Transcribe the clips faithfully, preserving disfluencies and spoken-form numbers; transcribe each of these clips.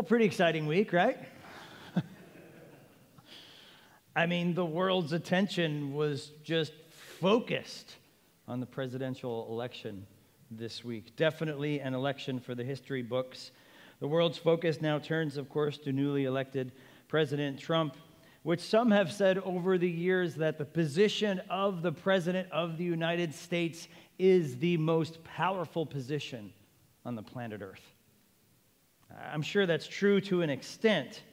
Well, pretty exciting week, right? I mean, the world's attention was just focused on the presidential election this week. Definitely an election for the history books. The world's focus now turns, of course, to newly elected President Trump, which some have said over the years that the position of the President of the United States is the most powerful position on the planet Earth. I'm sure that's true to an extent.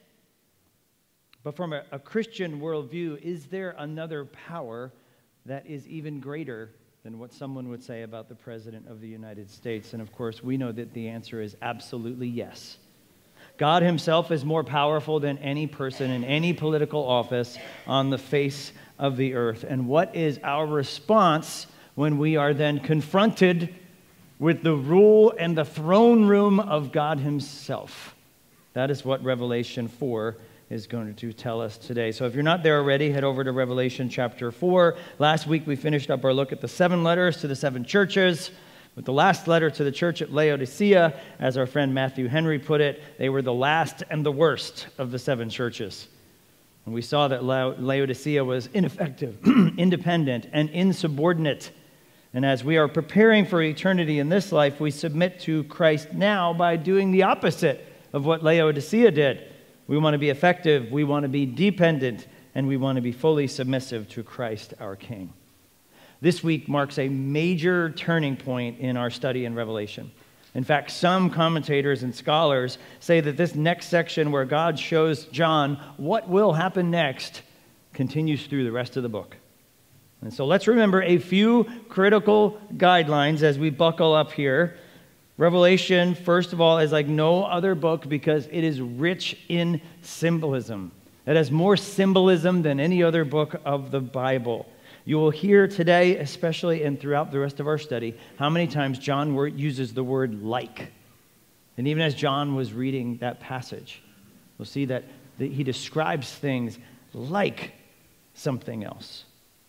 But from a, a Christian worldview, is there another power that is even greater than what someone would say about the President of the United States? And of course, we know that the answer is absolutely yes. God himself is more powerful than any person in any political office on the face of the earth. And what is our response when we are then confronted with the rule and the throne room of God himself? That is what Revelation four is going to tell us today. So if you're not there already, head over to Revelation chapter four. Last week we finished up our look at the seven letters to the seven churches. With the last letter to the church at Laodicea, as our friend Matthew Henry put it, they were the last and the worst of the seven churches. And we saw that La- Laodicea was ineffective, independent, and insubordinate. And as we are preparing for eternity in this life, we submit to Christ now by doing the opposite of what Laodicea did. We want to be effective, we want to be dependent, and we want to be fully submissive to Christ our King. This week marks a major turning point in our study in Revelation. In fact, some commentators and scholars say that this next section where God shows John what will happen next continues through the rest of the book. And so let's remember a few critical guidelines as we buckle up here. Revelation, first of all, is like no other book because it is rich in symbolism. It has more symbolism than any other book of the Bible. You will hear today, especially and throughout the rest of our study, how many times John uses the word like. And even as John was reading that passage, we'll see that he describes things like something else.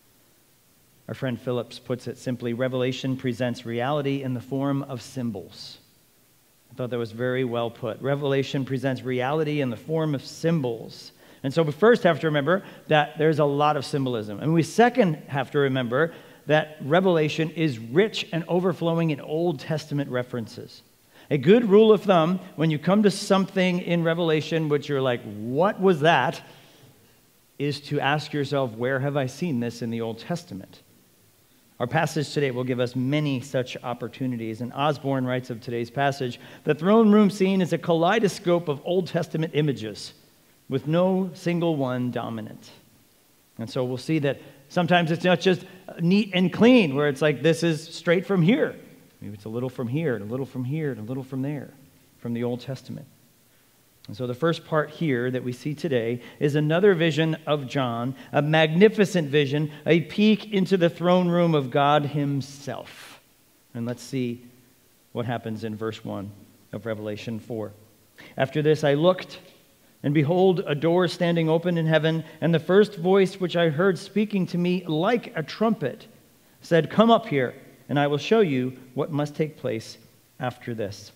Our friend Phillips puts it simply, Revelation presents reality in the form of symbols. I thought that was very well put. Revelation presents reality in the form of symbols. And so we first have to remember that there's a lot of symbolism. And we second have to remember that Revelation is rich and overflowing in Old Testament references. A good rule of thumb, when you come to something in Revelation which you're like, what was that? Is to ask yourself, where have I seen this in the Old Testament? Our passage today will give us many such opportunities. And Osborne writes of today's passage, the throne room scene is a kaleidoscope of Old Testament images with no single one dominant. And so we'll see that sometimes it's not just neat and clean, where it's like this is straight from here. Maybe it's a little from here, and a little from here, and a little from there, from the Old Testament. And so the first part here that we see today is another vision of John, a magnificent vision, a peek into the throne room of God himself. And let's see what happens in verse one of Revelation four. After this I looked, and behold, a door standing open in heaven, and the first voice which I heard speaking to me like a trumpet said, come up here, and I will show you what must take place after this.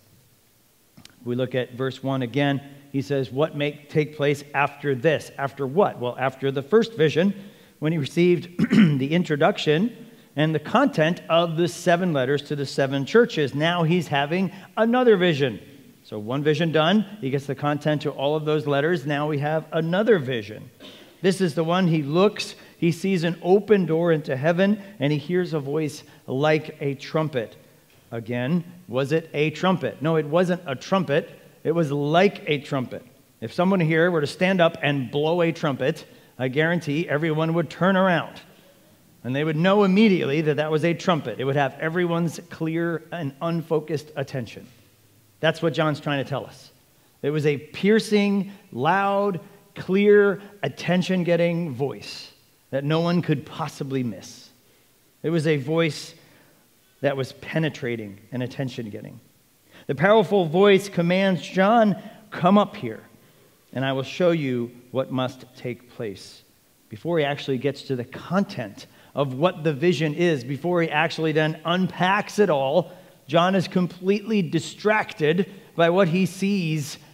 We look at verse one again. He says, what may take place after this? After what? Well, after the first vision, when he received the introduction and the content of the seven letters to the seven churches. Now he's having another vision. So one vision done, he gets the content to all of those letters. Now we have another vision. This is the one he looks, he sees an open door into heaven, and he hears a voice like a trumpet. Again, was it a trumpet? No, it wasn't a trumpet. It was like a trumpet. If someone here were to stand up and blow a trumpet, I guarantee everyone would turn around. And they would know immediately that that was a trumpet. It would have everyone's clear and unfocused attention. That's what John's trying to tell us. It was a piercing, loud, clear, attention-getting voice that no one could possibly miss. It was a voice that was penetrating and attention-getting. The powerful voice commands John, come up here, and I will show you what must take place. Before he actually gets to the content of what the vision is, before he actually then unpacks it all, John is completely distracted by what he sees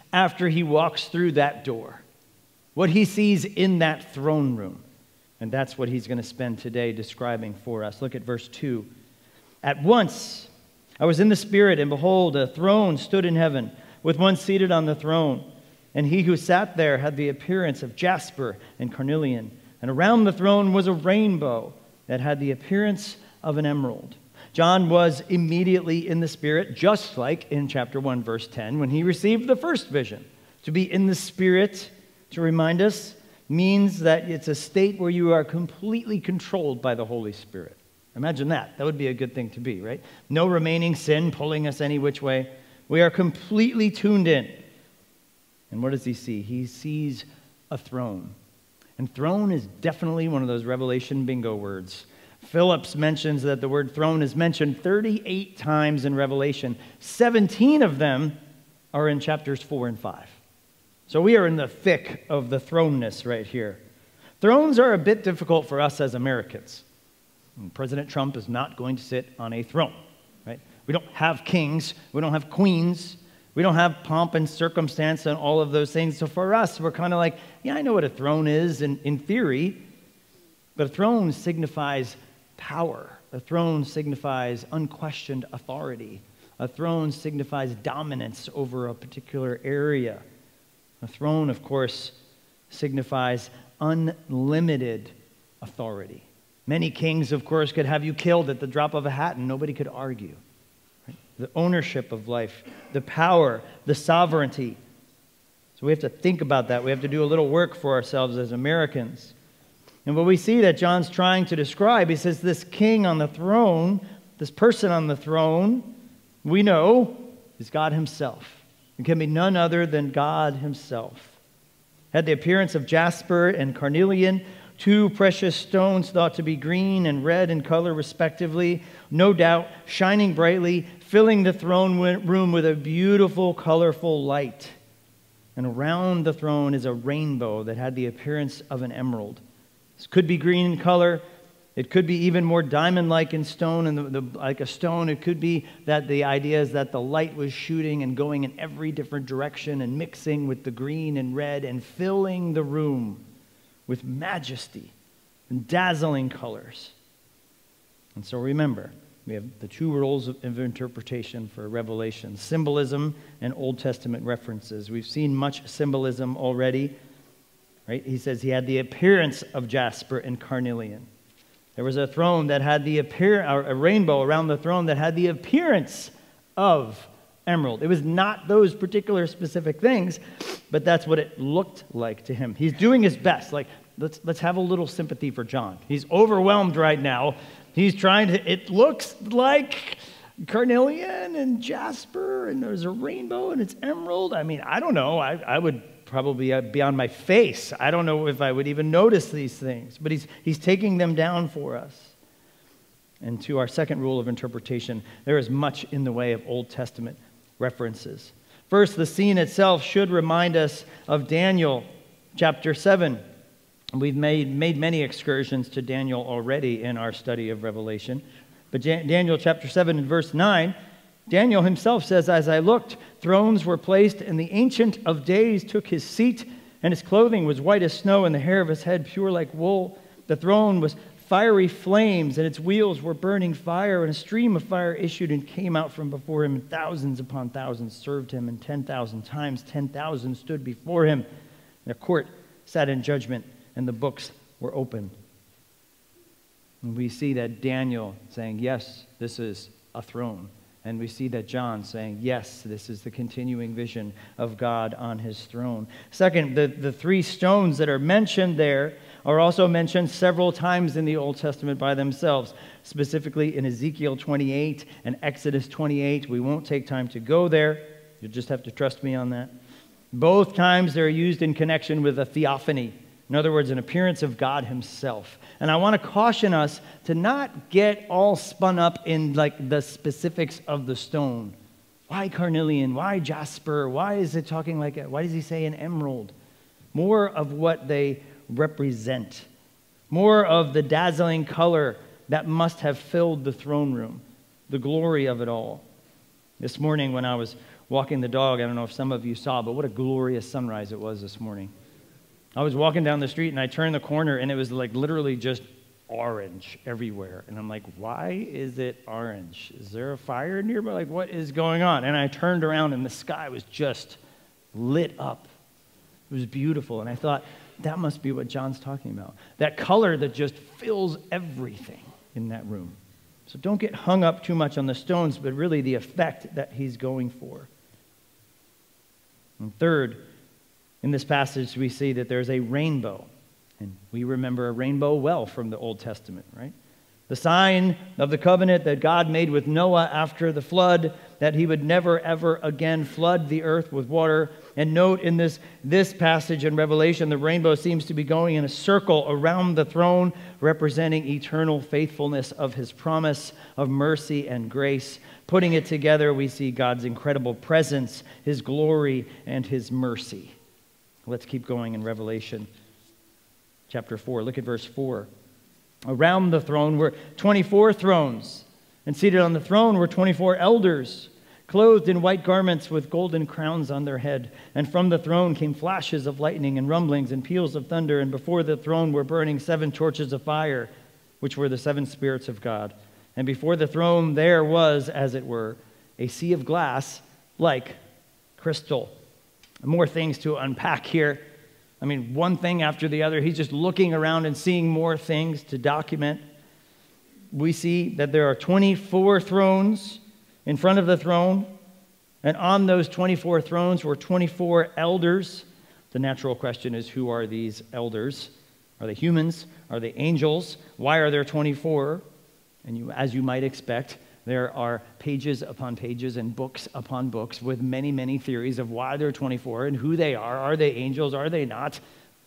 after he walks through that door, what he sees in that throne room. And that's what he's going to spend today describing for us. Look at verse two. At once I was in the Spirit, and behold, a throne stood in heaven, with one seated on the throne. And he who sat there had the appearance of jasper and carnelian. And around the throne was a rainbow that had the appearance of an emerald. John was immediately in the Spirit, just like in chapter one, verse ten, when he received the first vision. To be in the Spirit, to remind us, means that it's a state where you are completely controlled by the Holy Spirit. Imagine that. That would be a good thing to be, right? No remaining sin pulling us any which way. We are completely tuned in. And what does he see? He sees a throne. And throne is definitely one of those Revelation bingo words. Phillips mentions that the word throne is mentioned thirty-eight times in Revelation. seventeen of them are in chapters four and five. So we are in the thick of the throneness right here. Thrones are a bit difficult for us as Americans. President Trump is not going to sit on a throne, right? We don't have kings. We don't have queens. We don't have pomp and circumstance and all of those things. So for us, we're kind of like, yeah, I know what a throne is in, in theory, but a throne signifies power. A throne signifies unquestioned authority. A throne signifies dominance over a particular area. A throne, of course, signifies unlimited authority. Many kings, of course, could have you killed at the drop of a hat and nobody could argue. Right? The ownership of life, the power, the sovereignty. So we have to think about that. We have to do a little work for ourselves as Americans. And what we see that John's trying to describe, he says this king on the throne, this person on the throne, we know is God himself. It can be none other than God himself. Had the appearance of jasper and carnelian, two precious stones thought to be green and red in color respectively, no doubt shining brightly, filling the throne room with a beautiful, colorful light. And around the throne is a rainbow that had the appearance of an emerald. This could be green in color. It could be even more diamond-like in stone, and the, the, like a stone. It could be that the idea is that the light was shooting and going in every different direction and mixing with the green and red and filling the room with majesty and dazzling colors. And so remember, we have the two roles of, of interpretation for Revelation, symbolism and Old Testament references. We've seen much symbolism already. Right? He says he had the appearance of jasper and carnelian. There was a throne that had the appear, a rainbow around the throne that had the appearance of emerald. It was not those particular specific things, but that's what it looked like to him. He's doing his best. Like, let's let's have a little sympathy for John. He's overwhelmed right now. He's trying to, it looks like carnelian and jasper, and there's a rainbow, and it's emerald. I mean, I don't know. I, I would probably be on my face. I don't know if I would even notice these things, but he's he's taking them down for us. And to our second rule of interpretation, there is much in the way of Old Testament references. First, the scene itself should remind us of Daniel chapter seven. We've made, made many excursions to Daniel already in our study of Revelation. But Daniel chapter seven and verse nine, Daniel himself says, as I looked, thrones were placed, and the Ancient of Days took his seat, and his clothing was white as snow, and the hair of his head pure like wool. The throne was fiery flames, and its wheels were burning fire, and a stream of fire issued and came out from before him, and thousands upon thousands served him, and ten thousand times ten thousand stood before him. And a court sat in judgment, and the books were opened. And we see that Daniel saying, yes, this is a throne. And we see that John saying, yes, this is the continuing vision of God on his throne. Second, the, the three stones that are mentioned there are also mentioned several times in the Old Testament by themselves, specifically in Ezekiel twenty-eight and Exodus twenty-eight. We won't take time to go there. You'll just have to trust me on that. Both times they're used in connection with a theophany. In other words, an appearance of God himself. And I want to caution us to not get all spun up in like the specifics of the stone. Why carnelian? Why jasper? Why is it talking like, a, why does he say an emerald? More of what they represent. More of the dazzling color that must have filled the throne room. The glory of it all. This morning when I was walking the dog, I don't know if some of you saw, but what a glorious sunrise it was this morning. I was walking down the street and I turned the corner and it was like literally just orange everywhere. And I'm like, why is it orange? Is there a fire nearby? Like, what is going on? And I turned around and the sky was just lit up. It was beautiful. And I thought, that must be what John's talking about. That color that just fills everything in that room. So don't get hung up too much on the stones, but really the effect that he's going for. And third, in this passage, we see that there's a rainbow. And we remember a rainbow well from the Old Testament, right? The sign of the covenant that God made with Noah after the flood, that he would never, ever again flood the earth with water. And note in this, this passage in Revelation, the rainbow seems to be going in a circle around the throne, representing eternal faithfulness of his promise of mercy and grace. Putting it together, we see God's incredible presence, his glory, and his mercy. Let's keep going in Revelation chapter four. Look at verse four. Around the throne were twenty-four thrones, and seated on the throne were twenty-four elders, clothed in white garments with golden crowns on their head. And from the throne came flashes of lightning and rumblings and peals of thunder. And before the throne were burning seven torches of fire, which were the seven spirits of God. And before the throne there was, as it were, a sea of glass like crystal. More things to unpack here. I mean, one thing after the other. He's just looking around and seeing more things to document. We see that there are twenty-four thrones in front of the throne, and on those twenty-four thrones were twenty-four elders. The natural question is, who are these elders? Are they humans? Are they angels? Why are there twenty-four? And you, as you might expect, there are pages upon pages and books upon books with many, many theories of why there are twenty-four and who they are. Are they angels? Are they not?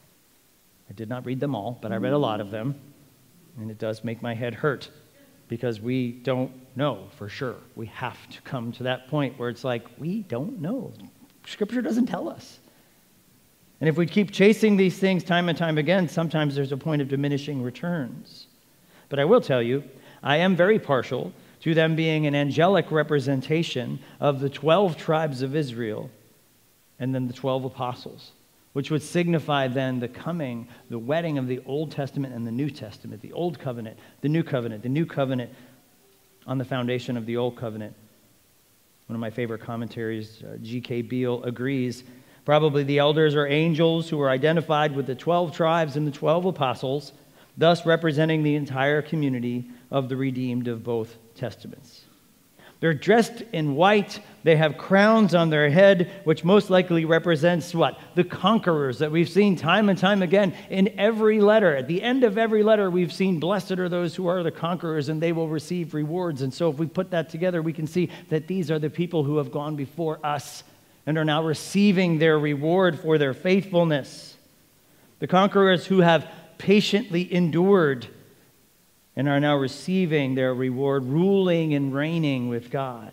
I did not read them all, but I read a lot of them, and it does make my head hurt because we don't know for sure. We have to come to that point where it's like, we don't know. Scripture doesn't tell us. And if we keep chasing these things time and time again, sometimes there's a point of diminishing returns. But I will tell you, I am very partial to them being an angelic representation of the twelve tribes of Israel and then the twelve apostles, which would signify then the coming, the wedding of the Old Testament and the New Testament, the Old Covenant, the New Covenant, the New Covenant on the foundation of the Old Covenant. One of my favorite commentaries, uh, G K Beale, agrees. Probably the elders are angels who are identified with the twelve tribes and the twelve apostles, thus representing the entire community of the redeemed of both Testaments. They're dressed in white. They have crowns on their head, which most likely represents what? The conquerors that we've seen time and time again in every letter. At the end of every letter, we've seen, blessed are those who are the conquerors, and they will receive rewards. And so if we put that together, we can see that these are the people who have gone before us and are now receiving their reward for their faithfulness. The conquerors who have patiently endured and are now receiving their reward, ruling and reigning with God.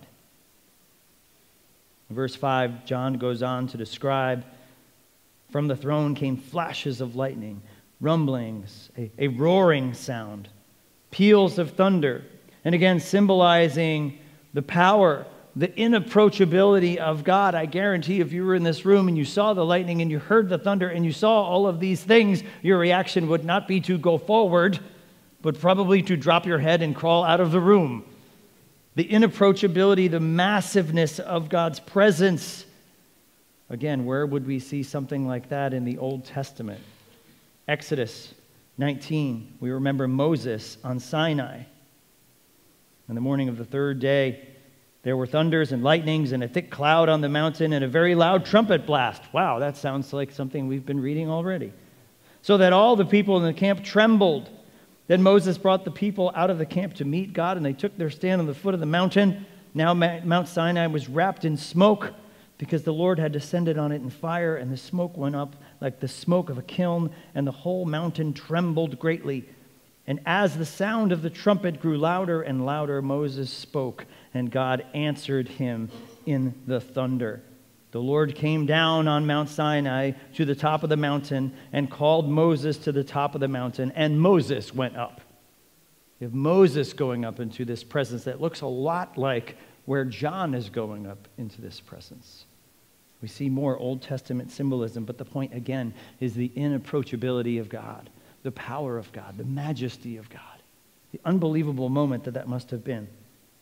In verse five, John goes on to describe, from the throne came flashes of lightning, rumblings, a, a roaring sound, peals of thunder, and again symbolizing the power, the inapproachability of God. I guarantee if you were in this room and you saw the lightning and you heard the thunder and you saw all of these things, your reaction would not be to go forward, but probably to drop your head and crawl out of the room. The inapproachability, the massiveness of God's presence. Again, where would we see something like that in the Old Testament? Exodus nineteen, we remember Moses on Sinai. On the morning of the third day, there were thunders and lightnings and a thick cloud on the mountain and a very loud trumpet blast. Wow, that sounds like something we've been reading already. So that all the people in the camp trembled. Then Moses brought the people out of the camp to meet God, and they took their stand on the foot of the mountain. Now Mount Sinai was wrapped in smoke because the Lord had descended on it in fire, and the smoke went up like the smoke of a kiln, and the whole mountain trembled greatly. And as the sound of the trumpet grew louder and louder, Moses spoke, and God answered him in the thunder. The Lord came down on Mount Sinai to the top of the mountain and called Moses to the top of the mountain, and Moses went up. You have Moses going up into this presence that looks a lot like where John is going up into this presence. We see more Old Testament symbolism, but the point, again, is the inapproachability of God, the power of God, the majesty of God, the unbelievable moment that that must have been.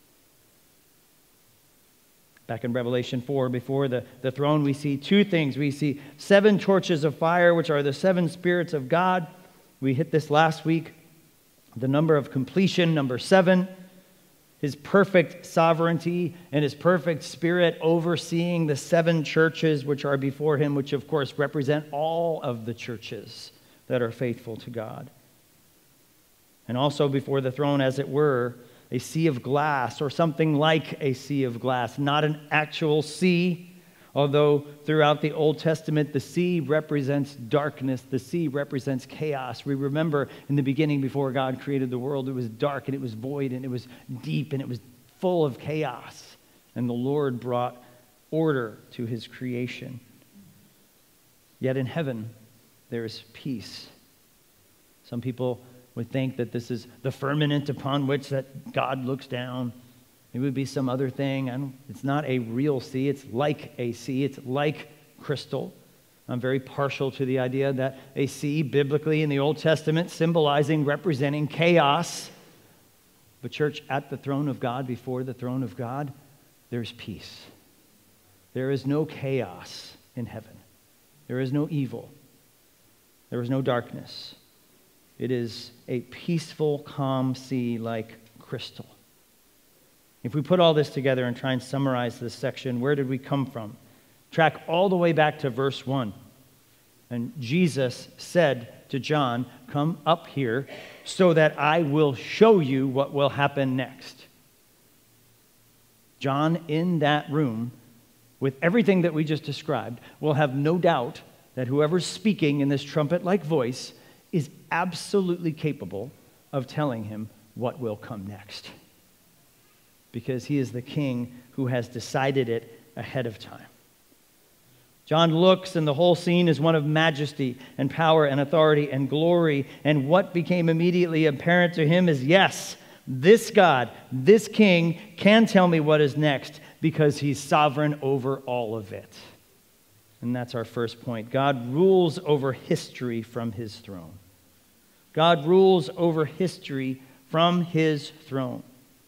Back in Revelation four, before the, the throne, we see two things. We see seven torches of fire, which are the seven spirits of God. We hit this last week. The number of completion, number seven. His perfect sovereignty and his perfect spirit overseeing the seven churches which are before him, which of course represent all of the churches that are faithful to God. And also before the throne, as it were, a sea of glass, or something like a sea of glass, not an actual sea, although throughout the Old Testament, the sea represents darkness, the sea represents chaos. We remember in the beginning, before God created the world, it was dark and it was void and it was deep and it was full of chaos. And the Lord brought order to his creation. Yet in heaven, there is peace. Some people would think that this is the firmament upon which that God looks down. It would be some other thing. I don't, it's not a real sea. It's like a sea. It's like crystal. I'm very partial to the idea that a sea, biblically in the Old Testament, symbolizing, representing chaos. But church, at the throne of God, before the throne of God, there's peace. There is no chaos in heaven. There is no evil. There is no darkness. It is a peaceful, calm sea like crystal. If we put all this together and try and summarize this section, where did we come from? Track all the way back to verse one. And Jesus said to John, "Come up here so that I will show you what will happen next." John, in that room, with everything that we just described, will have no doubt that whoever's speaking in this trumpet-like voice is absolutely capable of telling him what will come next. Because he is the king who has decided it ahead of time. John looks, and the whole scene is one of majesty and power and authority and glory. And what became immediately apparent to him is, yes, this God, this king can tell me what is next because he's sovereign over all of it. And that's our first point. God rules over history from his throne. God rules over history from his throne.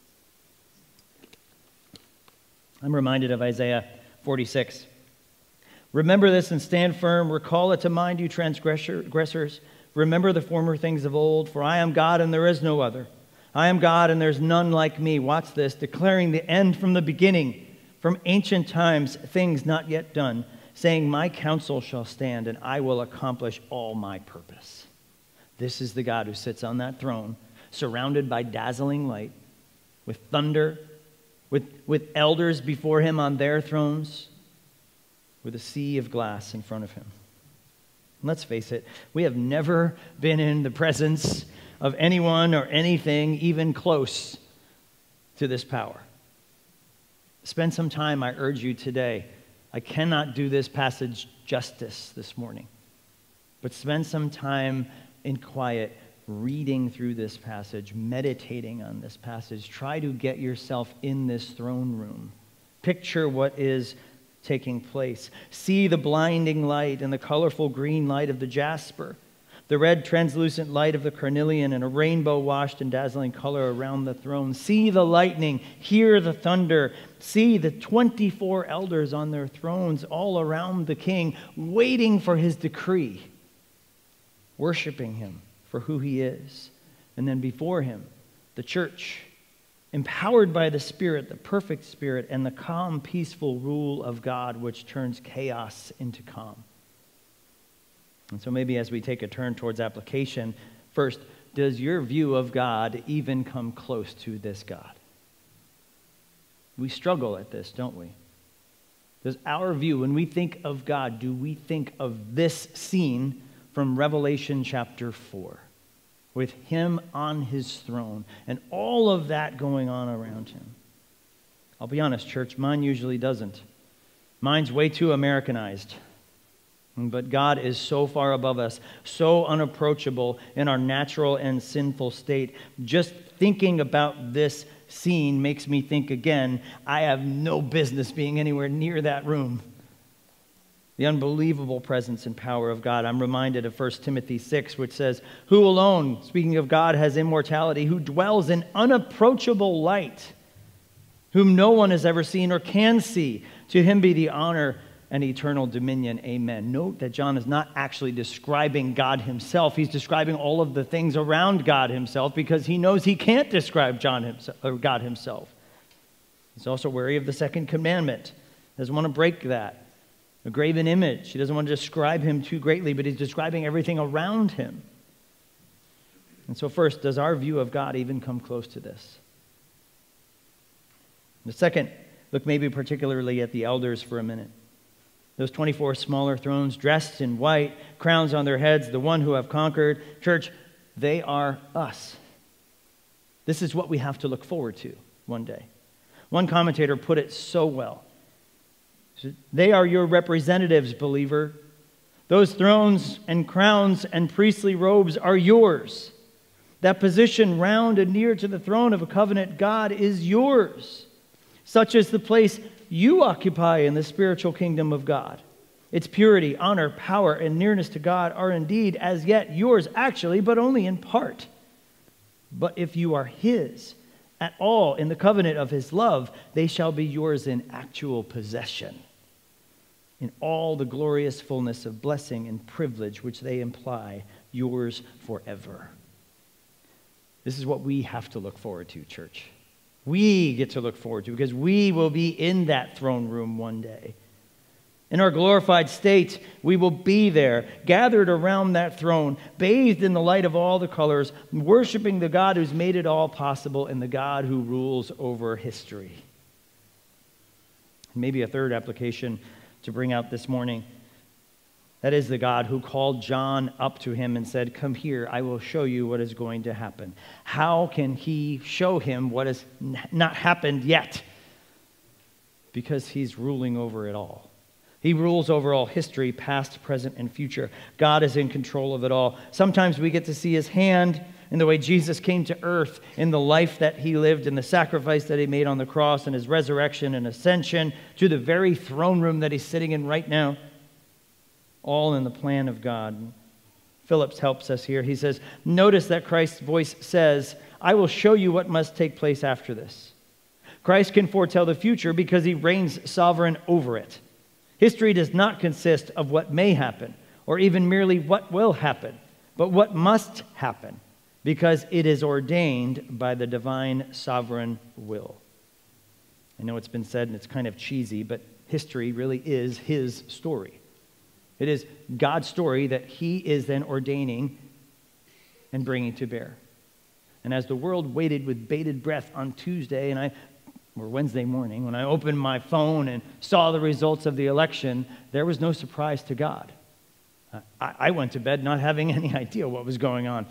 I'm reminded of Isaiah forty-six. "Remember this and stand firm. Recall it to mind, you transgressors. Remember the former things of old, for I am God and there is no other. I am God and there's none like me." Watch this. "Declaring the end from the beginning, from ancient times, things not yet done, saying, my counsel shall stand and I will accomplish all my purpose." This is the God who sits on that throne, surrounded by dazzling light, with thunder, with, with elders before him on their thrones, with a sea of glass in front of him. And let's face it, we have never been in the presence of anyone or anything even close to this power. Spend some time, I urge you today. I cannot do this passage justice this morning, but spend some time in quiet reading through this passage, meditating on this passage. Try to get yourself in this throne room. Picture what is taking place. See the blinding light and the colorful green light of the jasper, the red translucent light of the carnelian, and a rainbow washed in dazzling color around the throne. See the lightning, hear the thunder. See the twenty-four elders on their thrones all around the king, waiting for his decree, worshiping him for who he is. And then before him, the church, empowered by the Spirit, the perfect Spirit, and the calm, peaceful rule of God, which turns chaos into calm. And so maybe as we take a turn towards application, first, does your view of God even come close to this God? We struggle at this, don't we? Does our view, when we think of God, do we think of this scene from Revelation chapter four, with him on his throne and all of that going on around him? I'll be honest, church, mine usually doesn't. Mine's way too Americanized. But God is so far above us, so unapproachable in our natural and sinful state. Just thinking about this scene makes me think again, I have no business being anywhere near that room. The unbelievable presence and power of God. I'm reminded of First Timothy six, which says, who alone, speaking of God, has immortality, who dwells in unapproachable light, whom no one has ever seen or can see. To him be the honor and eternal dominion. Amen. Note that John is not actually describing God himself. He's describing all of the things around God himself because he knows he can't describe John himself, or God himself. He's also wary of the second commandment. Doesn't want to break that. A graven image. He doesn't want to describe him too greatly, but he's describing everything around him. And so first, does our view of God even come close to this? The second, look maybe particularly at the elders for a minute. Those twenty-four smaller thrones dressed in white, crowns on their heads, the one who have conquered. Church, they are us. This is what we have to look forward to one day. One commentator put it so well. They are your representatives, believer. Those thrones and crowns and priestly robes are yours. That position round and near to the throne of a covenant God is yours. Such is the place you occupy in the spiritual kingdom of God. Its purity, honor, power, and nearness to God are indeed as yet yours, actually, but only in part. But if you are His at all in the covenant of His love, they shall be yours in actual possession, in all the glorious fullness of blessing and privilege which they imply, yours forever. This is what we have to look forward to, church. We get to look forward to, because we will be in that throne room one day. In our glorified state, we will be there, gathered around that throne, bathed in the light of all the colors, worshiping the God who's made it all possible and the God who rules over history. Maybe a third application to bring out this morning. That is the God who called John up to him and said, come here, I will show you what is going to happen. How can he show him what has not happened yet? Because he's ruling over it all. He rules over all history, past, present, and future. God is in control of it all. Sometimes we get to see his hand in the way Jesus came to earth, in the life that he lived, in the sacrifice that he made on the cross, and his resurrection and ascension to the very throne room that he's sitting in right now. All in the plan of God. Phillips helps us here. He says, notice that Christ's voice says, I will show you what must take place after this. Christ can foretell the future because he reigns sovereign over it. History does not consist of what may happen, or even merely what will happen, but what must happen, because it is ordained by the divine sovereign will. I know it's been said, and it's kind of cheesy, but history really is his story. It is God's story that he is then ordaining and bringing to bear. And as the world waited with bated breath on Tuesday, and I, or Wednesday morning, when I opened my phone and saw the results of the election, there was no surprise to God. I, I went to bed not having any idea what was going on.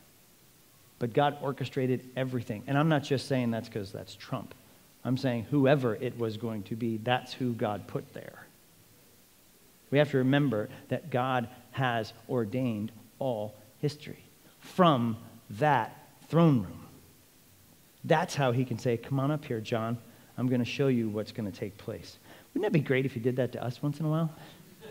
But God orchestrated everything. And I'm not just saying that's because that's Trump. I'm saying whoever it was going to be, that's who God put there. We have to remember that God has ordained all history from that throne room. That's how he can say, come on up here, John. I'm going to show you what's going to take place. Wouldn't that be great if he did that to us once in a while?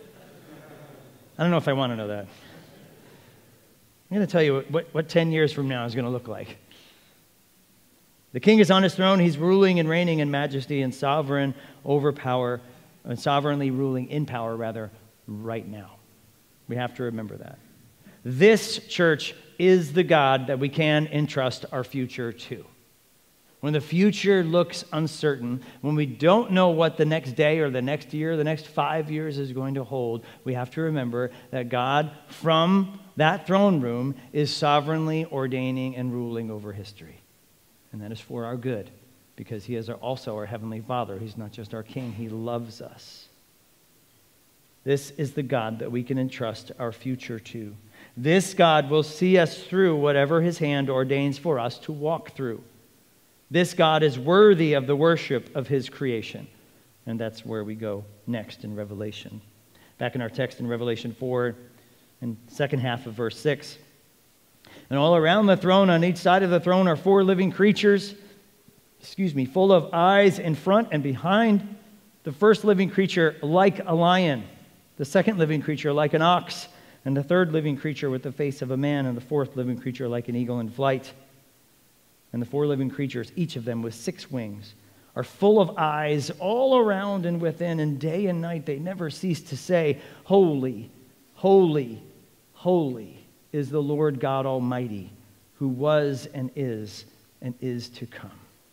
I don't know if I want to know that. I'm going to tell you what, what, what ten years from now is going to look like. The king is on his throne. He's ruling and reigning in majesty and sovereign over power, and sovereignly ruling in power, rather, right now. We have to remember that. This church is the God that we can entrust our future to. When the future looks uncertain, when we don't know what the next day or the next year, or the next five years is going to hold, we have to remember that God, from that throne room, is sovereignly ordaining and ruling over history. And that is for our good, because he is also our Heavenly Father. He's not just our King. He loves us. This is the God that we can entrust our future to. This God will see us through whatever his hand ordains for us to walk through. This God is worthy of the worship of his creation. And that's where we go next in Revelation. Back in our text in Revelation four, in the second half of verse six. And all around the throne, on each side of the throne, are four living creatures. excuse me, full of eyes in front and behind. The first living creature like a lion, the second living creature like an ox, and the third living creature with the face of a man, and the fourth living creature like an eagle in flight. And the four living creatures, each of them with six wings, are full of eyes all around and within, and day and night they never cease to say, Holy, holy, holy is the Lord God Almighty, who was and is and is to come.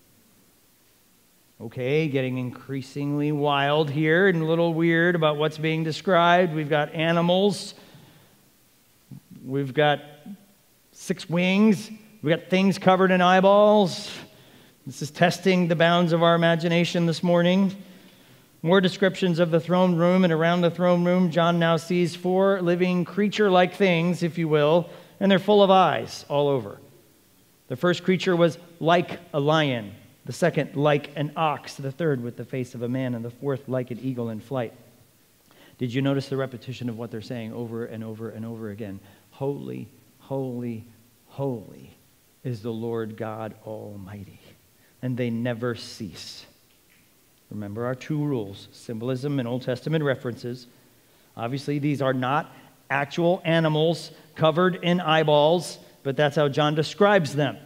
Okay, getting increasingly wild here and a little weird about what's being described. We've got animals. We've got six wings. We've got things covered in eyeballs. This is testing the bounds of our imagination this morning. More descriptions of the throne room, and around the throne room, John now sees four living creature-like things, if you will, and they're full of eyes all over. The first creature was like a lion, the second like an ox, the third with the face of a man, and the fourth like an eagle in flight. Did you notice the repetition of what they're saying over and over and over again? Holy, holy, holy is the Lord God Almighty. And they never cease. Remember our two rules, symbolism and Old Testament references. Obviously, these are not actual animals covered in eyeballs, but that's how John describes them.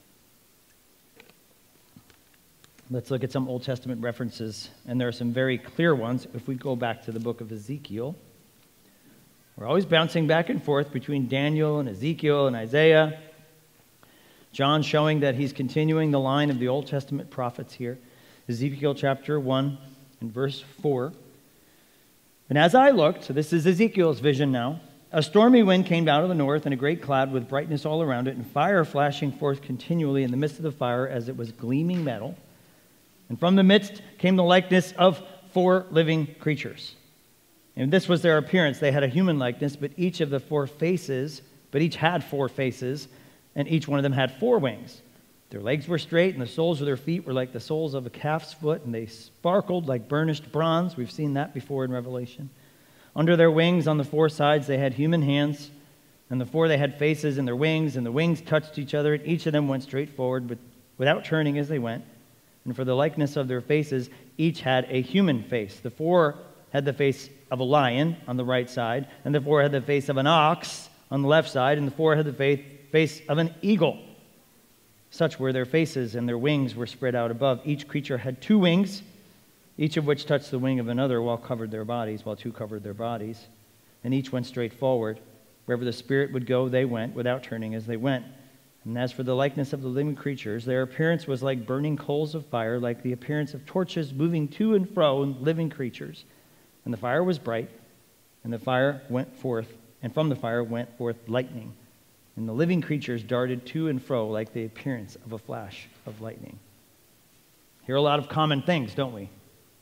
Let's look at some Old Testament references, and there are some very clear ones. If we go back to the book of Ezekiel, we're always bouncing back and forth between Daniel and Ezekiel and Isaiah. John showing that he's continuing the line of the Old Testament prophets here. Ezekiel chapter one and verse four. And as I looked, so this is Ezekiel's vision now, a stormy wind came out of the north, and a great cloud with brightness all around it, and fire flashing forth continually in the midst of the fire as it was gleaming metal. And from the midst came the likeness of four living creatures. And this was their appearance. They had a human likeness, but each of the four faces, but each had four faces, and each one of them had four wings. Their legs were straight, and the soles of their feet were like the soles of a calf's foot, and they sparkled like burnished bronze. We've seen that before in Revelation. Under their wings on the four sides they had human hands, and the four they had faces in their wings, and the wings touched each other, and each of them went straight forward, but without turning as they went. And for the likeness of their faces, each had a human face. The four had the face of a lion on the right side, and the four had the face of an ox on the left side, and the four had the face of an eagle. Such were their faces, and their wings were spread out above. Each creature had two wings, each of which touched the wing of another, while covered their bodies, while two covered their bodies. And each went straight forward. Wherever the Spirit would go, they went, without turning as they went. And as for the likeness of the living creatures, their appearance was like burning coals of fire, like the appearance of torches moving to and fro in living creatures. And the fire was bright, and the fire went forth, and from the fire went forth lightning. And the living creatures darted to and fro like the appearance of a flash of lightning. Hear a lot of common things, don't we?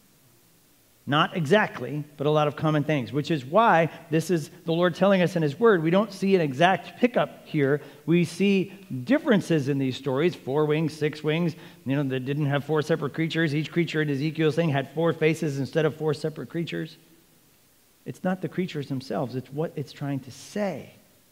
Not exactly, but a lot of common things, which is why this is the Lord telling us in His Word. We don't see an exact pickup here. We see differences in these stories. Four wings, six wings, you know, that didn't have four separate creatures. Each creature in Ezekiel's thing had four faces instead of four separate creatures. It's not the creatures themselves. It's what it's trying to say.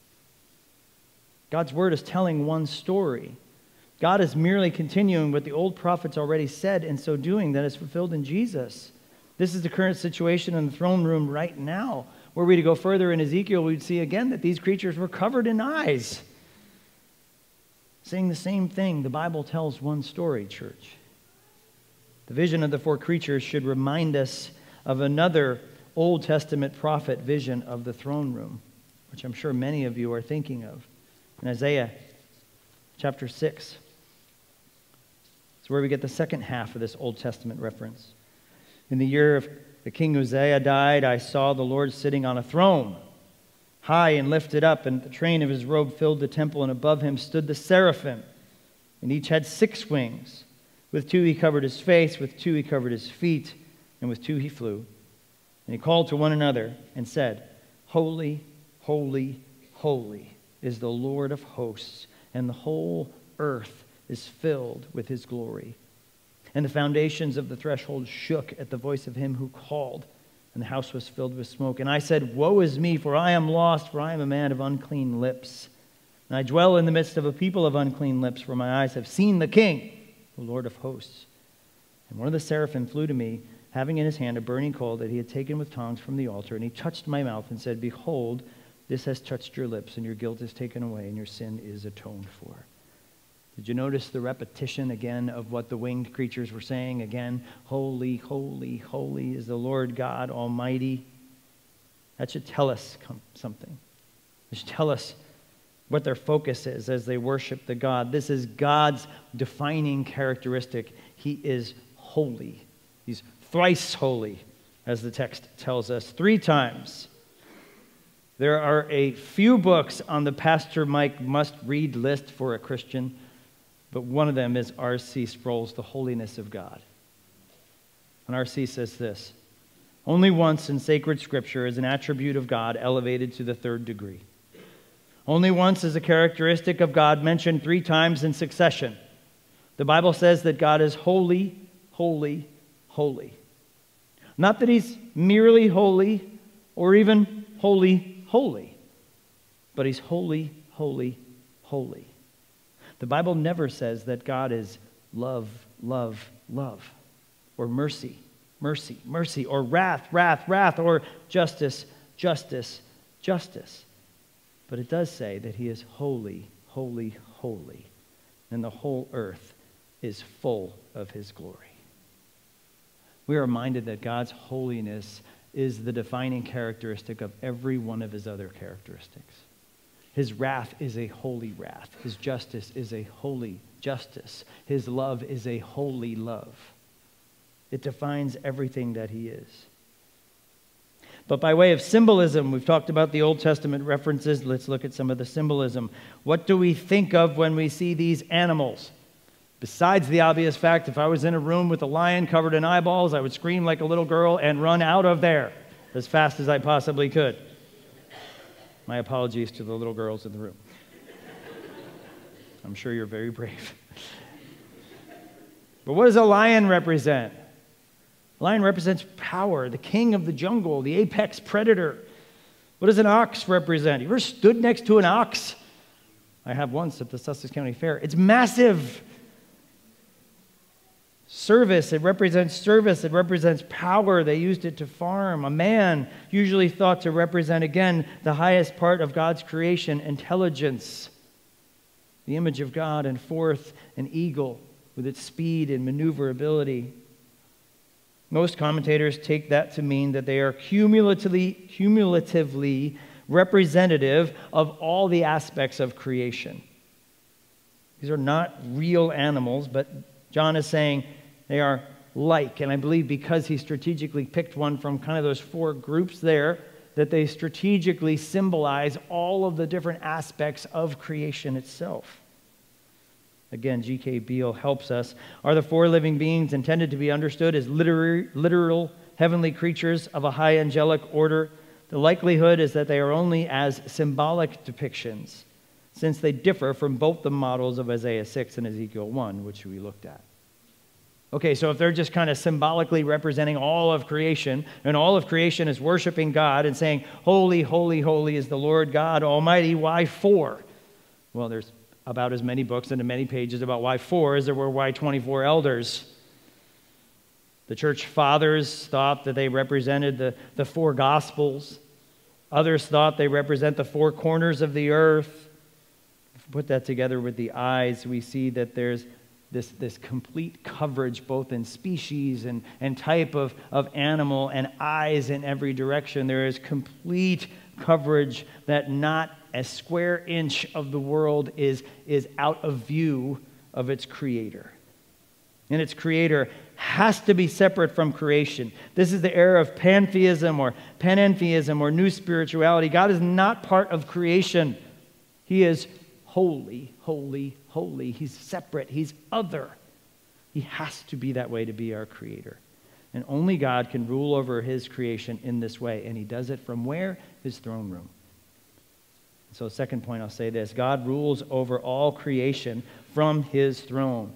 God's Word is telling one story. God is merely continuing what the old prophets already said, and so doing that is fulfilled in Jesus. This is the current situation in the throne room right now. Were we to go further in Ezekiel, we'd see again that these creatures were covered in eyes. Saying the same thing, the Bible tells one story, church. The vision of the four creatures should remind us of another Old Testament prophet vision of the throne room, which I'm sure many of you are thinking of. In Isaiah chapter six. It's where we get the second half of this Old Testament reference. In the year of the king Uzziah died, I saw the Lord sitting on a throne, high and lifted up, and the train of his robe filled the temple, and above him stood the seraphim, and each had six wings. With two he covered his face, with two he covered his feet, and with two he flew. And he called to one another and said, Holy, holy, holy is the Lord of hosts, and the whole earth is filled with his glory. And the foundations of the threshold shook at the voice of him who called, and the house was filled with smoke. And I said, Woe is me, for I am lost, for I am a man of unclean lips. And I dwell in the midst of a people of unclean lips, for my eyes have seen the King, O Lord of hosts. And one of the seraphim flew to me, having in his hand a burning coal that he had taken with tongs from the altar, and he touched my mouth and said, Behold, this has touched your lips, and your guilt is taken away, and your sin is atoned for. Did you notice the repetition again of what the winged creatures were saying? Again, holy, holy, holy is the Lord God Almighty. That should tell us something. It should tell us what their focus is as they worship the God. This is God's defining characteristic. He is holy. He's thrice holy, as the text tells us, three times. There are a few books on the Pastor Mike must-read list for a Christian, but one of them is R C Sproul's The Holiness of God. And R C says this, only once in sacred scripture is an attribute of God elevated to the third degree. Only once is a characteristic of God mentioned three times in succession. The Bible says that God is holy, holy, holy. Not that he's merely holy or even holy, holy, but he's holy, holy, holy. The Bible never says that God is love, love, love, or mercy, mercy, mercy, or wrath, wrath, wrath, or justice, justice, justice. But it does say that he is holy, holy, holy, and the whole earth is full of his glory. We are reminded that God's holiness is the defining characteristic of every one of his other characteristics. His wrath is a holy wrath. His justice is a holy justice. His love is a holy love. It defines everything that he is. But by way of symbolism, we've talked about the Old Testament references. Let's look at some of the symbolism. What do we think of when we see these animals? Besides the obvious fact, if I was in a room with a lion covered in eyeballs, I would scream like a little girl and run out of there as fast as I possibly could. My apologies to the little girls in the room. I'm sure you're very brave. But what does a lion represent? A lion represents power, the king of the jungle, the apex predator. What does an ox represent? You ever stood next to an ox? I have once at the Sussex County Fair. It's massive. Service, it represents service, it represents power. They used it to farm. A man, usually thought to represent, again, the highest part of God's creation, intelligence, the image of God. And fourth, an eagle with its speed and maneuverability. Most commentators take that to mean that they are cumulatively, cumulatively representative of all the aspects of creation. These are not real animals, but John is saying they are like, and I believe because he strategically picked one from kind of those four groups there, that they strategically symbolize all of the different aspects of creation itself. Again, G K Beale helps us. Are the four living beings intended to be understood as literal, literal heavenly creatures of a high angelic order? The likelihood is that they are only as symbolic depictions, since they differ from both the models of Isaiah six and Ezekiel one, which we looked at. Okay, so if they're just kind of symbolically representing all of creation, and all of creation is worshiping God and saying, holy, holy, holy is the Lord God Almighty, why four? Well, there's about as many books and as many pages about why four as there were why twenty-four elders. The church fathers thought that they represented the, the four gospels. Others thought they represent the four corners of the earth. If we put that together with the eyes, we see that there's This, this complete coverage both in species and, and type of, of animal and eyes in every direction. There is complete coverage that not a square inch of the world is, is out of view of its creator. And its creator has to be separate from creation. This is the era of pantheism or panentheism or new spirituality. God is not part of creation. He is holy, holy, holy. He's separate. He's other. He has to be that way to be our creator. And only God can rule over his creation in this way. And he does it from where? His throne room. So second point, I'll say this. God rules over all creation from his throne.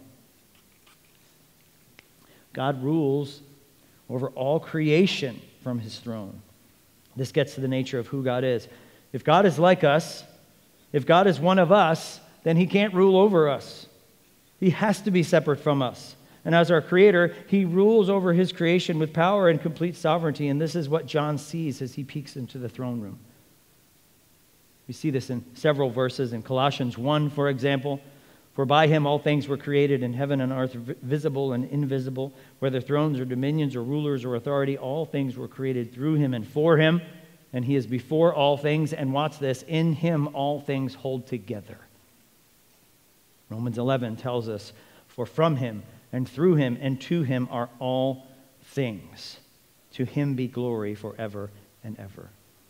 God rules over all creation from his throne. This gets to the nature of who God is. If God is like us, if God is one of us, then he can't rule over us. He has to be separate from us. And as our Creator, He rules over His creation with power and complete sovereignty. And this is what John sees as he peeks into the throne room. We see this in several verses. In Colossians one, for example, for by Him all things were created in heaven and earth, visible and invisible, whether thrones or dominions or rulers or authority, all things were created through Him and for Him. And He is before all things. And watch this, in Him all things hold together. Romans eleven tells us, for from Him and through Him and to Him are all things. To Him be glory forever and ever.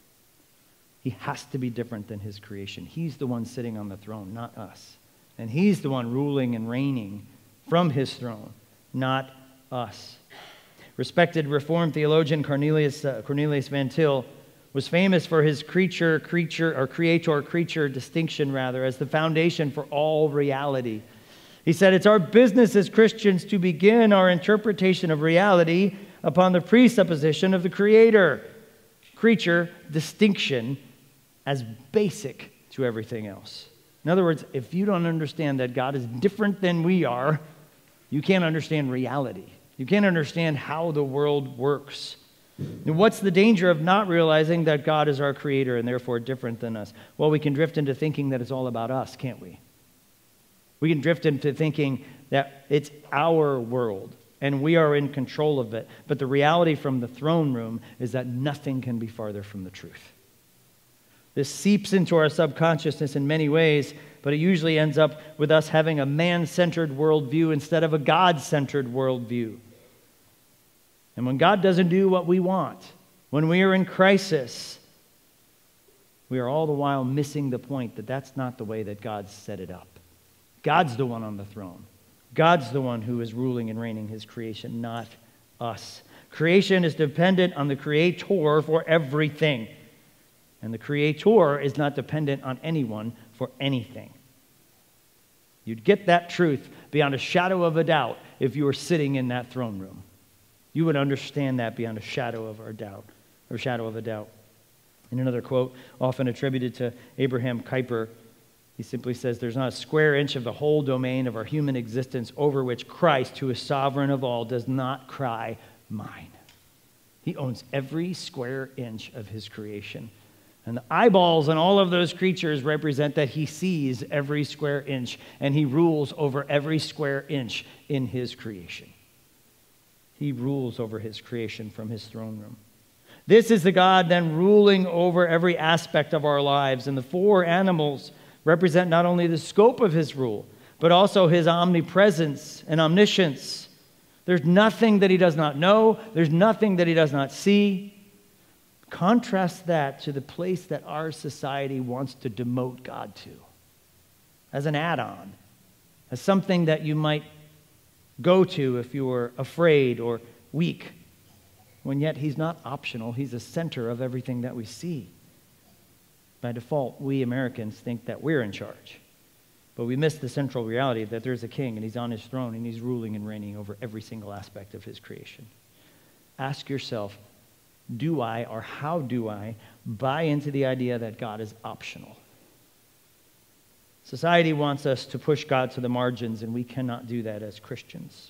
He has to be different than His creation. He's the one sitting on the throne, not us. And He's the one ruling and reigning from His throne, not us. Respected Reformed theologian Cornelius, uh, Cornelius Van Til was famous for his creature, creature, or creator-creature distinction, rather, as the foundation for all reality. He said, it's our business as Christians to begin our interpretation of reality upon the presupposition of the creator-creature distinction as basic to everything else. In other words, if you don't understand that God is different than we are, you can't understand reality. You can't understand how the world works. And what's the danger of not realizing that God is our Creator and therefore different than us? Well, we can drift into thinking that it's all about us, can't we? We can drift into thinking that it's our world and we are in control of it. But the reality from the throne room is that nothing can be farther from the truth. This seeps into our subconsciousness in many ways, but it usually ends up with us having a man-centered worldview instead of a God-centered worldview. And when God doesn't do what we want, when we are in crisis, we are all the while missing the point that that's not the way that God set it up. God's the one on the throne. God's the one who is ruling and reigning His creation, not us. Creation is dependent on the Creator for everything. And the Creator is not dependent on anyone for anything. You'd get that truth beyond a shadow of a doubt if you were sitting in that throne room. You would understand that beyond a shadow of a doubt, or shadow of a doubt. In another quote, often attributed to Abraham Kuyper, he simply says, there's not a square inch of the whole domain of our human existence over which Christ, who is sovereign of all, does not cry, mine. He owns every square inch of His creation. And the eyeballs on all of those creatures represent that He sees every square inch, and He rules over every square inch in His creation. He rules over His creation from His throne room. This is the God then ruling over every aspect of our lives. And the four animals represent not only the scope of His rule, but also His omnipresence and omniscience. There's nothing that He does not know. There's nothing that He does not see. Contrast that to the place that our society wants to demote God to, as an add-on, as something that you might go to if you were afraid or weak, when yet He's not optional. He's the center of everything that we see. By default, we Americans think that we're in charge, but we miss the central reality that there's a king and He's on His throne and He's ruling and reigning over every single aspect of His creation. Ask yourself, do I or how do I buy into the idea that God is optional? Society wants us to push God to the margins, and we cannot do that as Christians.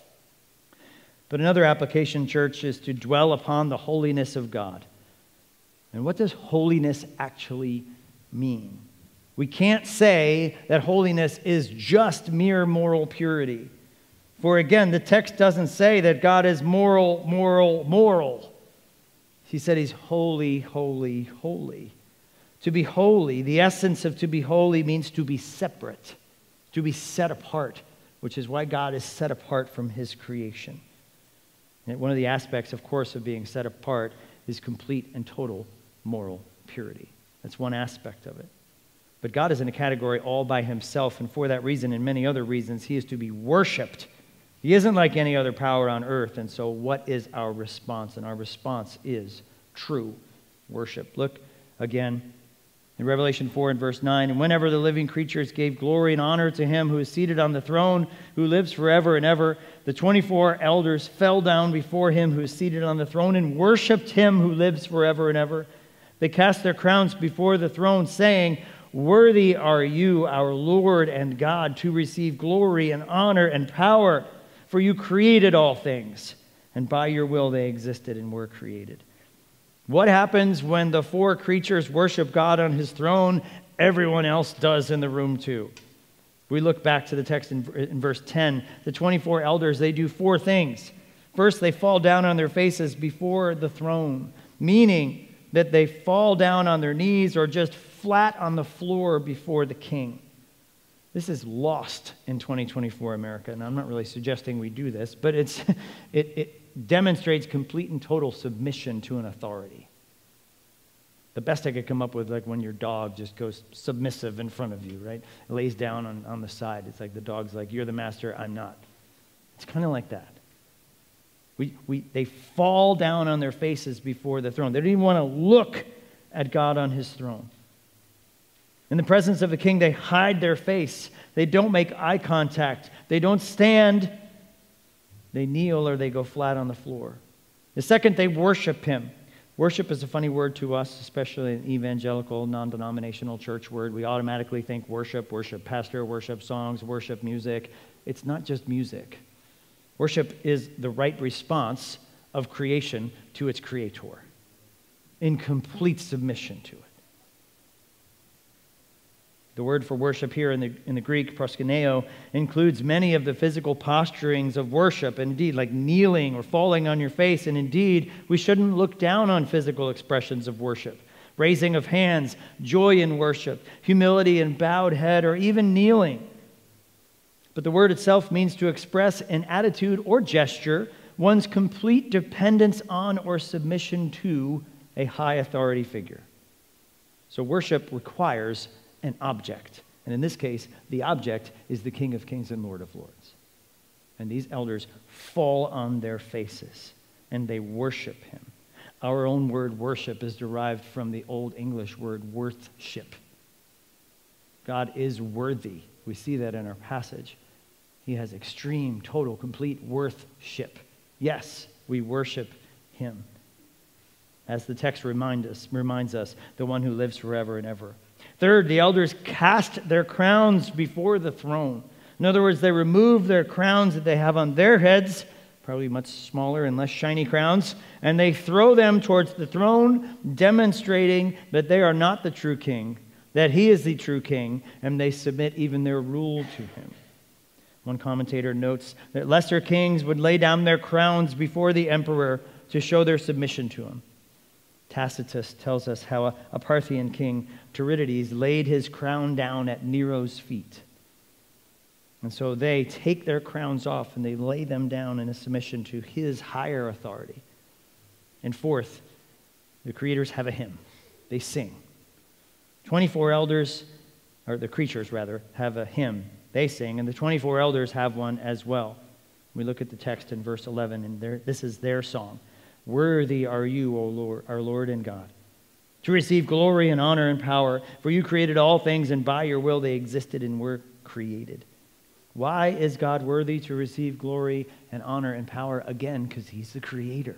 But another application, church, is to dwell upon the holiness of God. And what does holiness actually mean? We can't say that holiness is just mere moral purity. For again, the text doesn't say that God is moral, moral, moral. He said He's holy, holy, holy. To be holy, the essence of to be holy means to be separate, to be set apart, which is why God is set apart from His creation. And one of the aspects, of course, of being set apart is complete and total moral purity. That's one aspect of it. But God is in a category all by Himself, and for that reason and many other reasons, He is to be worshipped. He isn't like any other power on earth, and so what is our response? And our response is true worship. Look again in Revelation four and verse nine, and whenever the living creatures gave glory and honor to Him who is seated on the throne, who lives forever and ever, the twenty-four elders fell down before Him who is seated on the throne and worshipped Him who lives forever and ever. They cast their crowns before the throne, saying, Worthy are you, our Lord and God, to receive glory and honor and power, for you created all things, and by your will they existed and were created. What happens when the four creatures worship God on his throne? Everyone else does in the room too. We look back to the text in, in verse ten. The twenty-four elders, they do four things. First, they fall down on their faces before the throne, meaning that they fall down on their knees or just flat on the floor before the king. This is lost in twenty twenty-four America, and I'm not really suggesting we do this, but it's it, it demonstrates complete and total submission to an authority. The best I could come up with, like when your dog just goes submissive in front of you, right? It lays down on, on the side. It's like the dog's like, you're the master, I'm not. It's kind of like that. We, we, they fall down on their faces before the throne. They don't even want to look at God on his throne. In the presence of the king, they hide their face. They don't make eye contact. They don't stand. They kneel or they go flat on the floor. The second, they worship him. Worship is a funny word to us, especially an evangelical, non-denominational church word. We automatically think worship, worship pastor, worship songs, worship music. It's not just music. Worship is the right response of creation to its creator, in complete submission to it. The word for worship here in the, in the Greek, proskuneo, includes many of the physical posturings of worship, and indeed, like kneeling or falling on your face. And indeed, we shouldn't look down on physical expressions of worship. Raising of hands, joy in worship, humility and bowed head, or even kneeling. But the word itself means to express an attitude or gesture, one's complete dependence on or submission to a high authority figure. So worship requires an object. And in this case, the object is the King of Kings and Lord of Lords. And these elders fall on their faces and they worship him. Our own word worship is derived from the Old English word worthship. God is worthy. We see that in our passage. He has extreme, total, complete worthship. Yes, we worship him. As the text remind us, reminds us, the one who lives forever and ever. Third, the elders cast their crowns before the throne. In other words, they remove their crowns that they have on their heads, probably much smaller and less shiny crowns, and they throw them towards the throne, demonstrating that they are not the true king, that he is the true king, and they submit even their rule to him. One commentator notes that lesser kings would lay down their crowns before the emperor to show their submission to him. Tacitus tells us how a, a Parthian king, Tiridates, laid his crown down at Nero's feet. And so they take their crowns off and they lay them down in a submission to his higher authority. And fourth, the creators have a hymn. They sing. twenty-four elders, or the creatures rather, have a hymn. They sing, and the twenty-four elders have one as well. We look at the text in verse eleven, and this is their song. Worthy are you, O Lord, our Lord and God, to receive glory and honor and power, for you created all things, and by your will they existed and were created. Why is God worthy to receive glory and honor and power? Again, because he's the creator.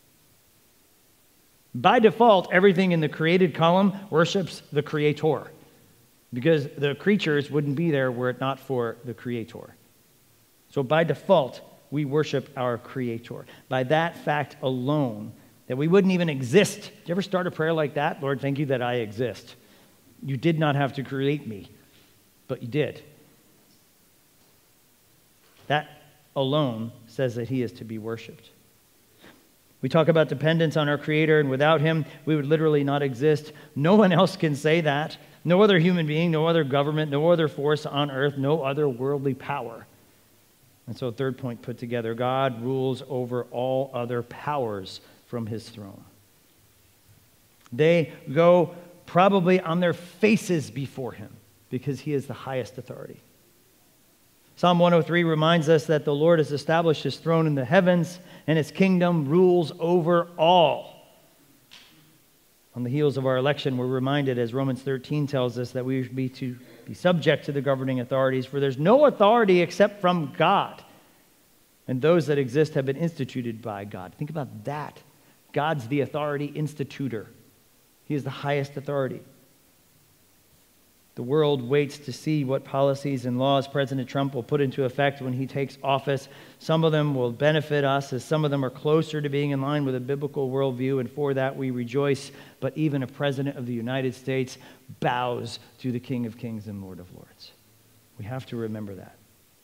By default, everything in the created column worships the creator, because the creatures wouldn't be there were it not for the creator. So by default, we worship our creator. By that fact alone, that we wouldn't even exist. Did you ever start a prayer like that? Lord, thank you that I exist. You did not have to create me, but you did. That alone says that he is to be worshiped. We talk about dependence on our Creator, and without him, we would literally not exist. No one else can say that. No other human being, no other government, no other force on earth, no other worldly power. And so, third point put together, God rules over all other powers from his throne. They go probably on their faces before him because he is the highest authority. Psalm one oh three reminds us that the Lord has established his throne in the heavens and his kingdom rules over all. On the heels of our election, we're reminded, as Romans thirteen tells us, that we should be to be subject to the governing authorities, for there's no authority except from God. And those that exist have been instituted by God. Think about that. God's the authority institutor. He is the highest authority. The world waits to see what policies and laws President Trump will put into effect when he takes office. Some of them will benefit us, as some of them are closer to being in line with a biblical worldview, and for that we rejoice. But even a president of the United States bows to the King of Kings and Lord of Lords. We have to remember that.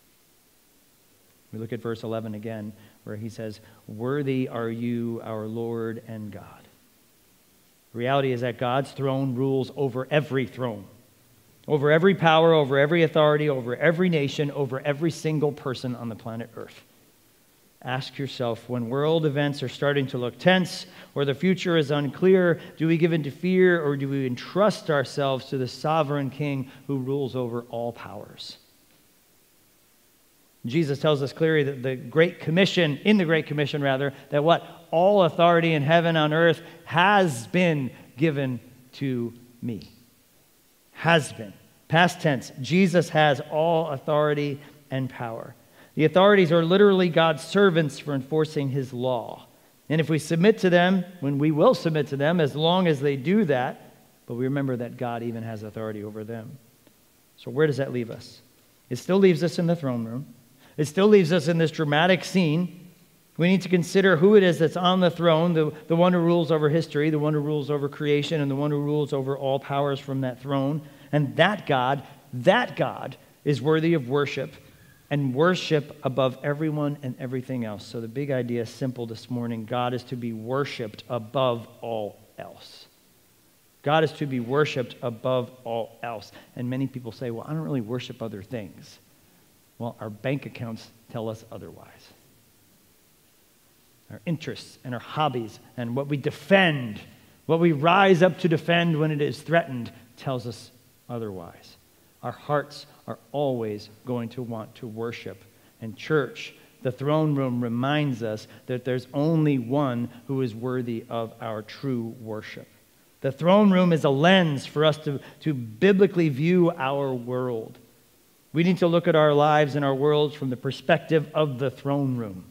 We look at verse eleven again, where he says, "Worthy are you, our Lord and God." The reality is that God's throne rules over every throne, over every power, over every authority, over every nation, over every single person on the planet Earth. Ask yourself, when world events are starting to look tense or the future is unclear, do we give in to fear or do we entrust ourselves to the sovereign King who rules over all powers? Jesus tells us clearly that the Great Commission, in the Great Commission rather, that what? All authority in heaven and on earth has been given to me. Has been. Past tense. Jesus has all authority and power. The authorities are literally God's servants for enforcing his law. And if we submit to them, when we will submit to them, as long as they do that, but we remember that God even has authority over them. So where does that leave us? It still leaves us in the throne room. It still leaves us in this dramatic scene. We need to consider who it is that's on the throne, the, the one who rules over history, the one who rules over creation, and the one who rules over all powers from that throne. And that God, that God is worthy of worship, and worship above everyone and everything else. So the big idea is simple this morning. God is to be worshiped above all else. God is to be worshiped above all else. And many people say, well, I don't really worship other things. Well, our bank accounts tell us otherwise. Our interests and our hobbies and what we defend, what we rise up to defend when it is threatened, tells us otherwise. Our hearts are always going to want to worship. And church, the throne room reminds us that there's only one who is worthy of our true worship. The throne room is a lens for us to, to biblically view our world. We need to look at our lives and our worlds from the perspective of the throne room.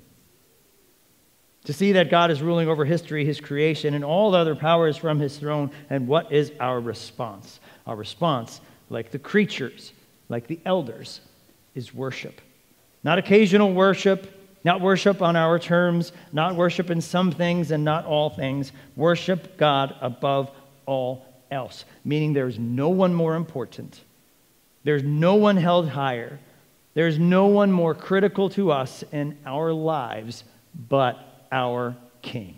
To see that God is ruling over history, his creation, and all other powers from his throne. And what is our response? Our response, like the creatures, like the elders, is worship. Not occasional worship, not worship on our terms, not worship in some things and not all things. Worship God above all else, meaning there's no one more important. There's no one held higher. There's no one more critical to us in our lives but our King.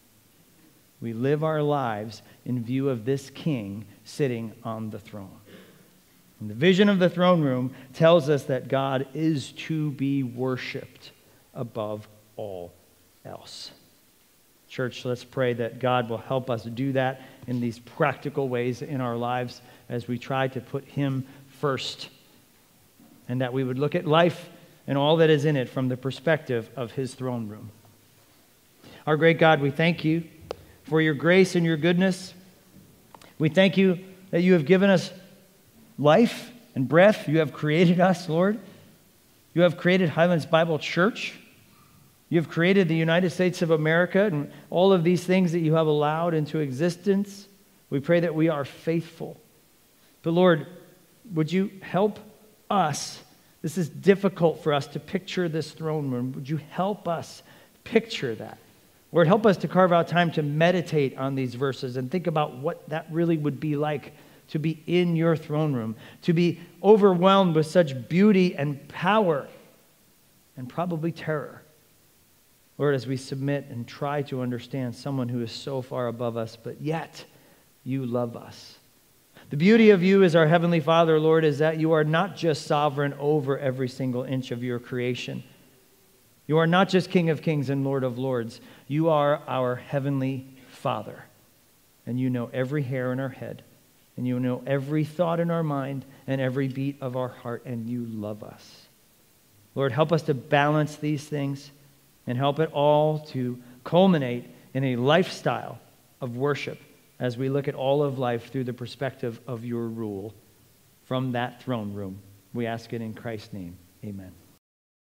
We live our lives in view of this King sitting on the throne. And the vision of the throne room tells us that God is to be worshiped above all else. Church, let's pray that God will help us do that in these practical ways in our lives as we try to put him first, and that we would look at life and all that is in it from the perspective of his throne room. Our great God, we thank you for your grace and your goodness. We thank you that you have given us life and breath. You have created us, Lord. You have created Highlands Bible Church. You have created the United States of America and all of these things that you have allowed into existence. We pray that we are faithful. But Lord, would you help us? This is difficult for us to picture this throne room. Would you help us picture that? Lord, help us to carve out time to meditate on these verses and think about what that really would be like to be in your throne room, to be overwhelmed with such beauty and power and probably terror. Lord, as we submit and try to understand someone who is so far above us, but yet you love us. The beauty of you as our Heavenly Father, Lord, is that you are not just sovereign over every single inch of your creation. You are not just King of Kings and Lord of Lords. You are our Heavenly Father. And you know every hair in our head. And you know every thought in our mind and every beat of our heart. And you love us. Lord, help us to balance these things and help it all to culminate in a lifestyle of worship as we look at all of life through the perspective of your rule from that throne room. We ask it in Christ's name. Amen.